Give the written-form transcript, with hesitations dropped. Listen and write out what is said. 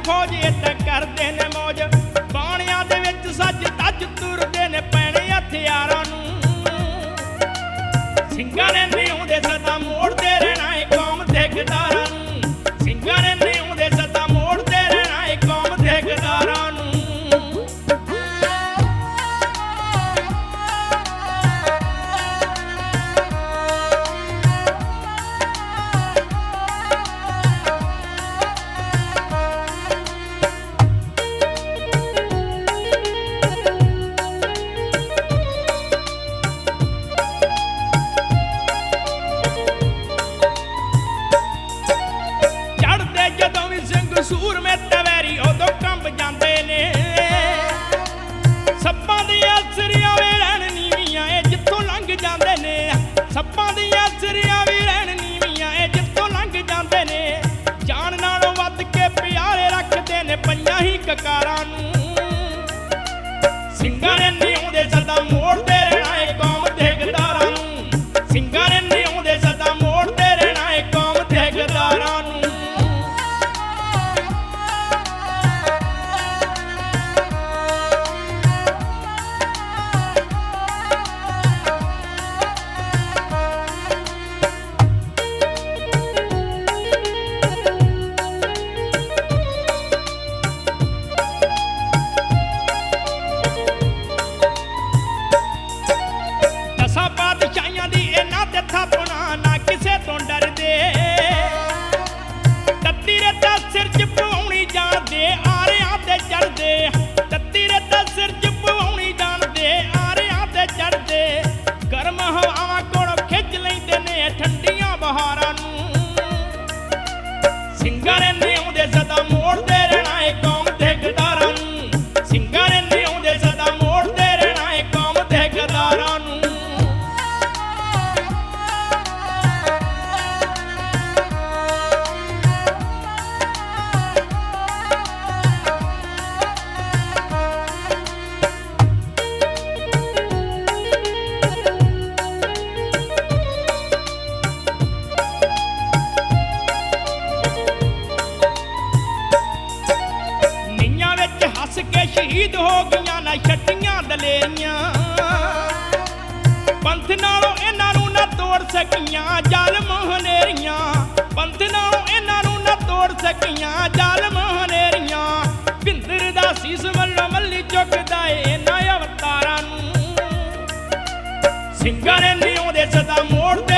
फौज इदां करदे ने मौज बाणियां दे विच सज धज तुरदे ने पैणे हथियारां नूं ਸਿੰਘਾਂ ਨੇ ਨਿਉਂਦੇ ਸਦਾ ਮੋੜਦੇ ਰਹਿਣਾ ਏ ਕੌਮ ਦੇ ਗਦਾਰਾਂ ਨੂੰ ਸਿੰਘਾਂ ਨੇ ਨਿਉਂਦੇ ਸਦਾ ਮੋੜਦੇ ਰਹਿਣਾ ਏ ਕੌਮ ਦੇ ਗਦਾਰਾਂ ਨੂੰ सूर में तवैरी उदों कंब जाते ने सप्पां दियां सिरियां वी रहन नीवियां ए जित्थों लंघ जाते ने सप्पां दियां सिरियां वी रहन नीवियां ए जित्थों लंघ जाते ने जान नालों वध के प्यारे रखते ने पईयां ही ककारां नूं ਸਿੰਘਾਂ ने निउंदे सदा मोड़ते रहना ए कौम दे गदारां नूं ਸਿੰਘਾਂ ने निउंदे सदा मोड़ते रहना ए कौम दे गदारां नूं ਸਿੰਘਾਂ ਨੇ ਨਿਉਂਦੇ ਸਦਾ ਮੋੜਦੇ ਰਹਿਣਾ ਏ ਕੌਮ ਦੇ ਗਦਾਰਾਂ ਨੂੰ ਸਿੰਘਾਂ ਨੇ ਨਿਉਂਦੇ ਸਦਾ ਮੋੜਦੇ ਰਹਿਣਾ ਏ ਕੌਮ ਦੇ ਗਦਾਰਾਂ ਨੂੰ शहीद हो गईयां ना छट्टियां दलेरियां पंथ नालों इन्हां नूं ना तोड़ सकियां जालम हनेरियां पंथ नालों इन्हां नूं ना तोड़ सकियां जालम हनेरियां भिंदर दा सीस वल्लों मल्ली चुकदा ए इन्हां अवतारां नूं ਸਿੰਘਾਂ ने निउंदे सदा मोड़ते